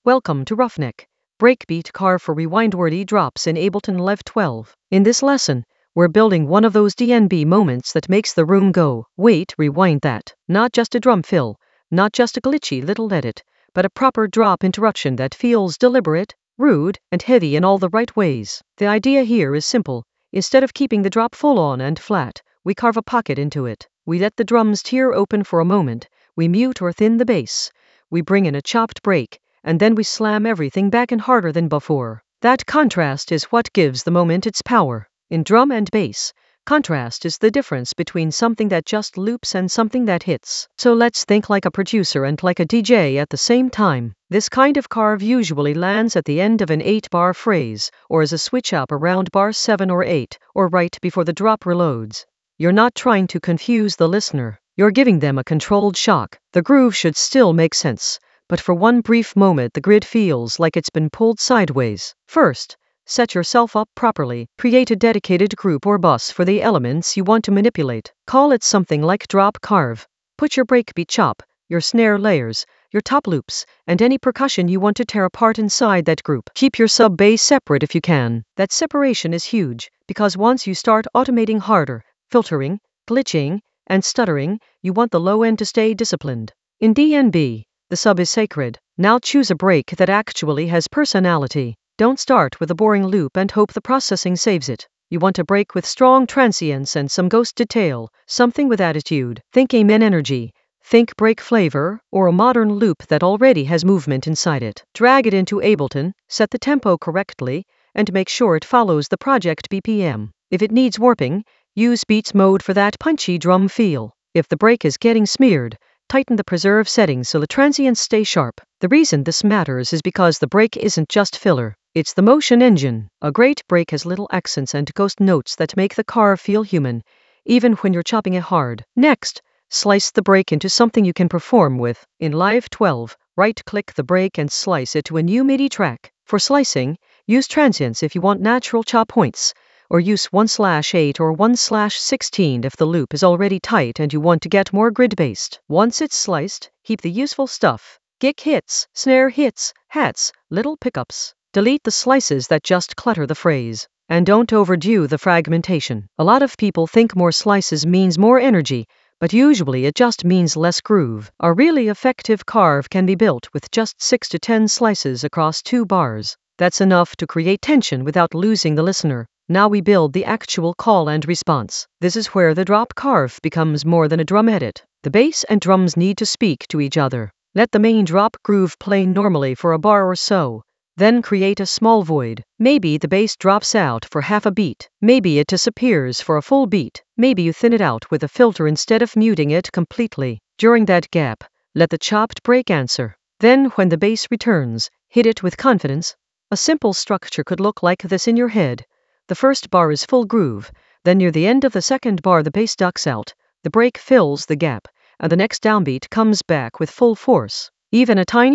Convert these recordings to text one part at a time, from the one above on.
Welcome to Roughneck, breakbeat carve for rewind-worthy drops in Ableton Live 12. In this lesson, we're building one of those DNB moments that makes the room go, wait, rewind that. Not just a drum fill, not just a glitchy little edit, but a proper drop interruption that feels deliberate, rude, and heavy in all the right ways. The idea here is simple. Instead of keeping the drop full on and flat, we carve a pocket into it. We let the drums tear open for a moment, we mute or thin the bass, we bring in a chopped break, and then we slam everything back in harder than before. That contrast is what gives the moment its power. In drum and bass, contrast is the difference between something that just loops and something that hits. So let's think like a producer and like a DJ at the same time. This kind of carve usually lands at the end of an 8-bar phrase, or as a switch up around bar 7 or 8, or right before the drop reloads. You're not trying to confuse the listener. You're giving them a controlled shock. The groove should still make sense, but for one brief moment the grid feels like it's been pulled sideways. First, set yourself up properly. Create a dedicated group or bus for the elements you want to manipulate. Call it something like drop carve. Put your breakbeat chop, your snare layers, your top loops, and any percussion you want to tear apart inside that group. Keep your sub bass separate if you can. That separation is huge, because once you start automating harder, filtering, glitching, and stuttering, you want the low end to stay disciplined. In DNB, the sub is sacred. Now choose a break that actually has personality. Don't start with a boring loop and hope the processing saves it. You want a break with strong transients and some ghost detail, something with attitude. Think Amen energy. Think break flavor, or a modern loop that already has movement inside it. Drag it into Ableton, set the tempo correctly, and make sure it follows the project BPM. If it needs warping, use Beats mode for that punchy drum feel. If the break is getting smeared, tighten the preserve settings so the transients stay sharp. The reason this matters is because the break isn't just filler, it's the motion engine. A great break has little accents and ghost notes that make the carve feel human, even when you're chopping it hard. Next, slice the break into something you can perform with. In Live 12, right-click the break and slice it to a new MIDI track. For slicing, use transients if you want natural chop points, or use 1/8 or 1/16 if the loop is already tight and you want to get more grid-based. Once it's sliced, keep the useful stuff. Kick hits, snare hits, hats, little pickups. Delete the slices that just clutter the phrase. And don't overdo the fragmentation. A lot of people think more slices means more energy, but usually it just means less groove. A really effective carve can be built with just 6 to 10 slices across 2 bars. That's enough to create tension without losing the listener. Now we build the actual call and response. This is where the drop carve becomes more than a drum edit. The bass and drums need to speak to each other. Let the main drop groove play normally for a bar or so. Then create a small void. Maybe the bass drops out for half a beat. Maybe it disappears for a full beat. Maybe you thin it out with a filter instead of muting it completely. During that gap, let the chopped break answer. Then when the bass returns, hit it with confidence. A simple structure could look like this in your head. The first bar is full groove, then near the end of the second bar the bass ducks out, the break fills the gap, and the next downbeat comes back with full force. Even a tiny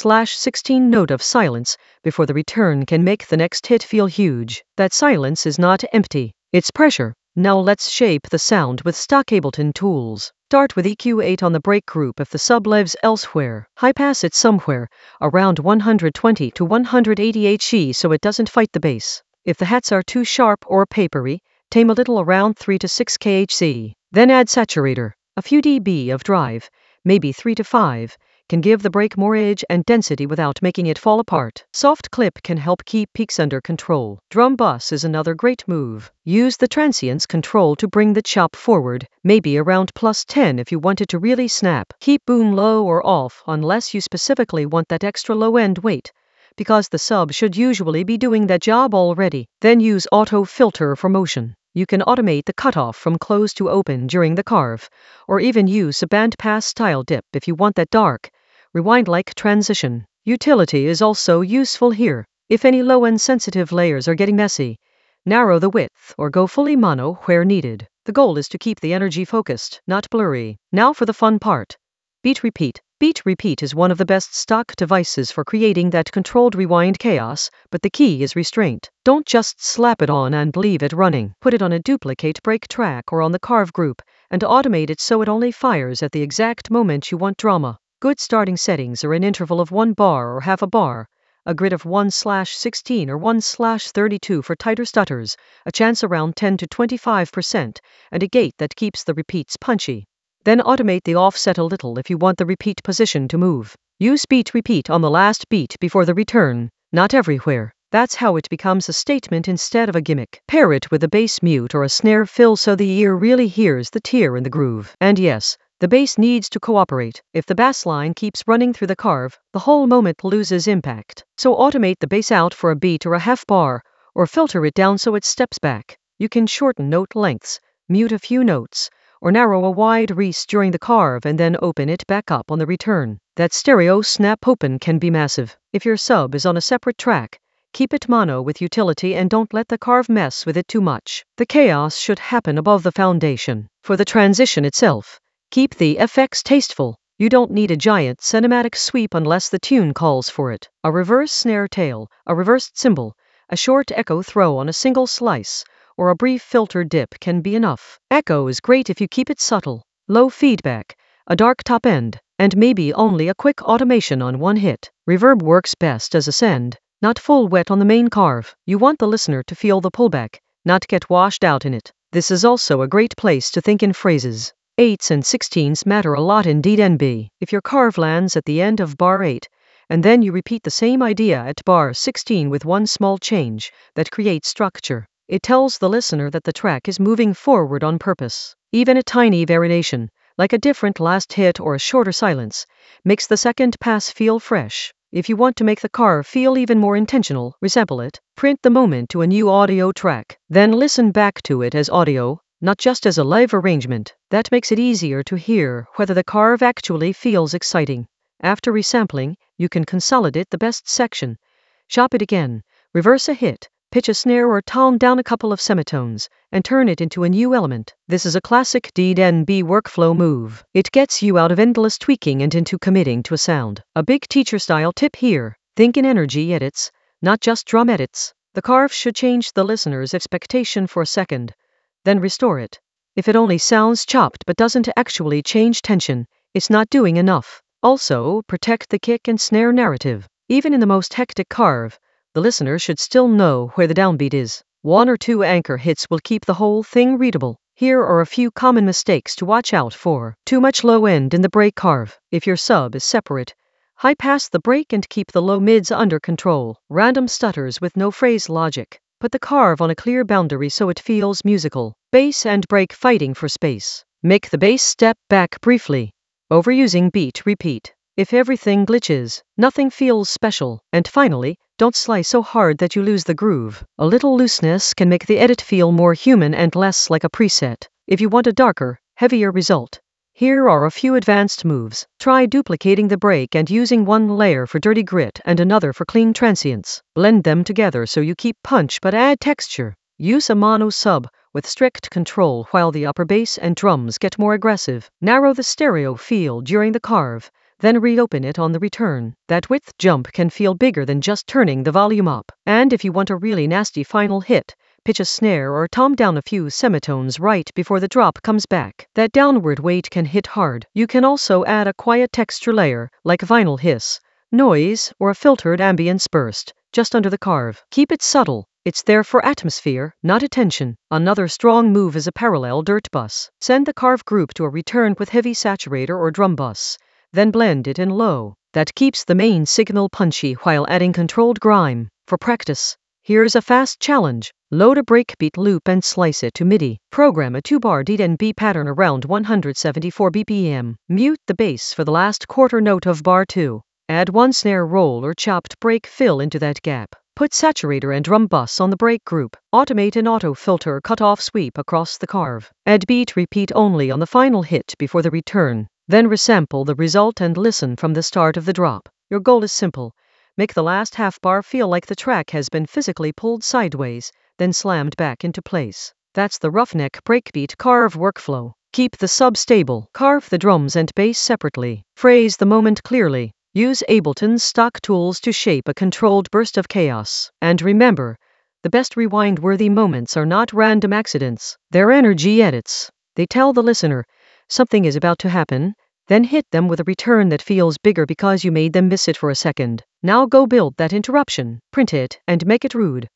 1/16 note of silence before the return can make the next hit feel huge. That silence is not empty, it's pressure. Now let's shape the sound with stock Ableton tools. Start with EQ8 on the break group if the sub lives elsewhere. High pass it somewhere around 120 to 180 HE so it doesn't fight the bass. If the hats are too sharp or papery, tame a little around 3 to 6 kHz. Then add saturator. A few dB of drive, maybe 3 to 5, can give the break more edge and density without making it fall apart. Soft clip can help keep peaks under control. Drum bus is another great move. Use the transients control to bring the chop forward, maybe around +10 if you want it to really snap. Keep boom low or off unless you specifically want that extra low end weight, because the sub should usually be doing that job already. Then use auto filter for motion. You can automate the cutoff from close to open during the carve, or even use a bandpass style dip if you want that dark, rewind-like transition. Utility is also useful here. If any low-end sensitive layers are getting messy, narrow the width or go fully mono where needed. The goal is to keep the energy focused, not blurry. Now for the fun part. Beat repeat. Beat repeat is one of the best stock devices for creating that controlled rewind chaos, but the key is restraint. Don't just slap it on and leave it running. Put it on a duplicate break track or on the carve group, and automate it so it only fires at the exact moment you want drama. Good starting settings are an interval of 1 bar or half a bar, a grid of 1/16 or 1/32 for tighter stutters, a chance around 10 to 25%, and a gate that keeps the repeats punchy. Then automate the offset a little if you want the repeat position to move. Use beat repeat on the last beat before the return, not everywhere. That's how it becomes a statement instead of a gimmick. Pair it with a bass mute or a snare fill so the ear really hears the tear in the groove. And yes, the bass needs to cooperate. If the bass line keeps running through the carve, the whole moment loses impact. So automate the bass out for a beat or a half bar, or filter it down so it steps back. You can shorten note lengths, mute a few notes, or narrow a wide reese during the carve and then open it back up on the return. That stereo snap open can be massive. If your sub is on a separate track, keep it mono with utility and don't let the carve mess with it too much. The chaos should happen above the foundation. For the transition itself, keep the FX tasteful. You don't need a giant cinematic sweep unless the tune calls for it. A reverse snare tail, a reversed cymbal, a short echo throw on a single slice, or a brief filter dip can be enough. Echo is great if you keep it subtle, low feedback, a dark top end, and maybe only a quick automation on one hit. Reverb works best as a send, not full wet on the main carve. You want the listener to feel the pullback, not get washed out in it. This is also a great place to think in phrases. 8s and 16s matter a lot in DNB. If your carve lands at the end of bar 8, and then you repeat the same idea at bar 16 with one small change, that creates structure. It tells the listener that the track is moving forward on purpose. Even a tiny variation, like a different last hit or a shorter silence, makes the second pass feel fresh. If you want to make the carve feel even more intentional, resample it, print the moment to a new audio track, then listen back to it as audio, not just as a live arrangement. That makes it easier to hear whether the carve actually feels exciting. After resampling, you can consolidate the best section, chop it again, reverse a hit, pitch a snare or tone down a couple of semitones, and turn it into a new element. This is a classic DNB workflow move. It gets you out of endless tweaking and into committing to a sound. A big teacher-style tip here: think in energy edits, not just drum edits. The carve should change the listener's expectation for a second, then restore it. If it only sounds chopped but doesn't actually change tension, it's not doing enough. Also, protect the kick and snare narrative. Even in the most hectic carve, the listener should still know where the downbeat is. 1 or 2 anchor hits will keep the whole thing readable. Here are a few common mistakes to watch out for. Too much low end in the break carve. If your sub is separate, high pass the break and keep the low mids under control. Random stutters with no phrase logic. Put the carve on a clear boundary so it feels musical. Bass and break fighting for space. Make the bass step back briefly. Overusing beat repeat. If everything glitches, nothing feels special. And finally, don't slice so hard that you lose the groove. A little looseness can make the edit feel more human and less like a preset. If you want a darker, heavier result, here are a few advanced moves. Try duplicating the break and using one layer for dirty grit and another for clean transients. Blend them together so you keep punch but add texture. Use a mono sub with strict control while the upper bass and drums get more aggressive. Narrow the stereo field during the carve, then reopen it on the return. That width jump can feel bigger than just turning the volume up. And if you want a really nasty final hit, pitch a snare or tom down a few semitones right before the drop comes back. That downward weight can hit hard. You can also add a quiet texture layer, like vinyl hiss, noise, or a filtered ambience burst, just under the carve. Keep it subtle. It's there for atmosphere, not attention. Another strong move is a parallel dirt bus. Send the carve group to a return with heavy saturator or drum bus, then blend it in low. That keeps the main signal punchy while adding controlled grime. For practice, here's a fast challenge. Load a breakbeat loop and slice it to MIDI. Program a 2-bar DNB pattern around 174 BPM. Mute the bass for the last quarter note of bar 2. Add one snare roll or chopped break fill into that gap. Put saturator and drum bus on the break group. Automate an auto filter cutoff sweep across the carve. Add beat repeat only on the final hit before the return. Then resample the result and listen from the start of the drop. Your goal is simple. Make the last half bar feel like the track has been physically pulled sideways, then slammed back into place. That's the roughneck breakbeat carve workflow. Keep the sub stable. Carve the drums and bass separately. Phrase the moment clearly. Use Ableton's stock tools to shape a controlled burst of chaos. And remember, the best rewind-worthy moments are not random accidents. They're energy edits. They tell the listener, something is about to happen, Then hit them with a return that feels bigger because you made them miss it for a second. Now go build that interruption, print it, and make it rude.